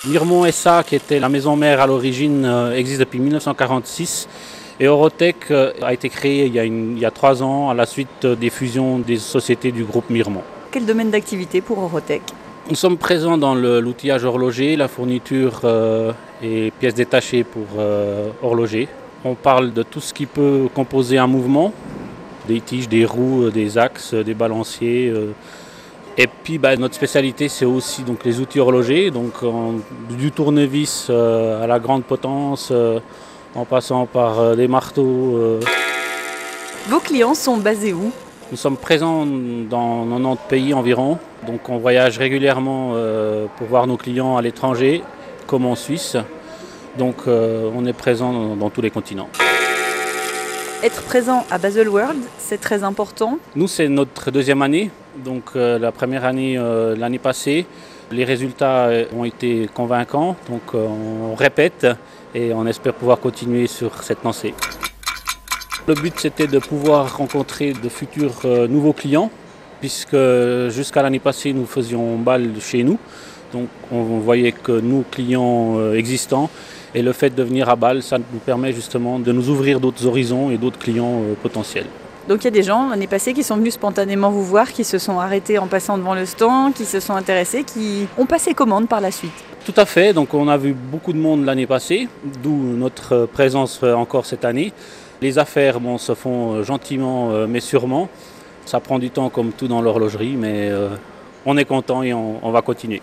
Mirmont SA, qui était la maison mère à l'origine, existe depuis 1946. Et Eurotech a été créé il y a 3 ans à la suite des fusions des sociétés du groupe Mirmont. Quel domaine d'activité pour Eurotech? Nous sommes présents dans l'outillage horloger, la fourniture et pièces détachées pour horloger. On parle de tout ce qui peut composer un mouvement, des tiges, des roues, des axes, des balanciers. Et puis notre spécialité c'est aussi donc, les outils horlogers, donc du tournevis à la grande potence, en passant par des marteaux. Vos clients sont basés où? Nous sommes présents dans 90 pays environ, donc on voyage régulièrement pour voir nos clients à l'étranger, comme en Suisse. Donc on est présent dans tous les continents. Être présent à Baselworld, c'est très important. Nous, c'est notre 2e année. Donc la première année, l'année passée, les résultats ont été convaincants. Donc on répète et on espère pouvoir continuer sur cette lancée. Le but, c'était de pouvoir rencontrer de futurs nouveaux clients, puisque jusqu'à l'année passée, nous faisions Bâle chez nous. Donc on voyait que nos clients existants, et le fait de venir à Bâle, ça nous permet justement de nous ouvrir d'autres horizons et d'autres clients potentiels. Donc il y a des gens l'année passée qui sont venus spontanément vous voir, qui se sont arrêtés en passant devant le stand, qui se sont intéressés, qui ont passé commande par la suite. Tout à fait, donc on a vu beaucoup de monde l'année passée, d'où notre présence encore cette année. Les affaires se font gentiment mais sûrement. Ça prend du temps comme tout dans l'horlogerie, mais on est content et on va continuer.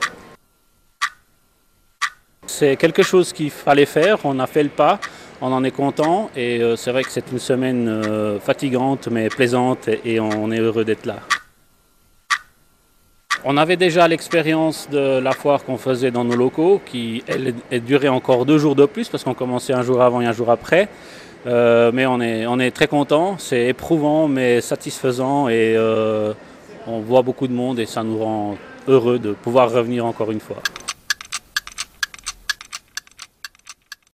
C'est quelque chose qu'il fallait faire, on a fait le pas, on en est content et c'est vrai que c'est une semaine fatigante mais plaisante et on est heureux d'être là. On avait déjà l'expérience de la foire qu'on faisait dans nos locaux qui elle durait encore 2 jours de plus parce qu'on commençait un jour avant et un jour après. Mais on est très content, c'est éprouvant mais satisfaisant et on voit beaucoup de monde et ça nous rend heureux de pouvoir revenir encore une fois.